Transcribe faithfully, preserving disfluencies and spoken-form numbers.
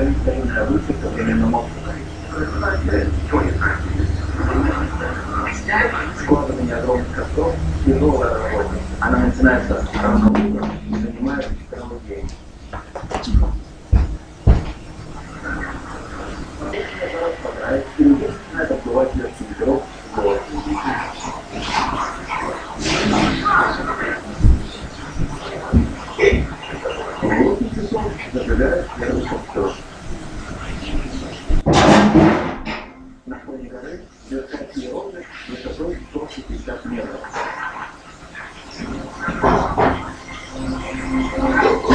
старинная выставка временного опыта. Складывание огромных костров — тяжелая работа. Она начинается рано утром и занимает целый день. Если это распадает, и начинает отбывать легкий ветерок в город. В восемь часов зажигают первый костер. На фоне горы сверкает иероглиф высотой сто пятьдесят метров.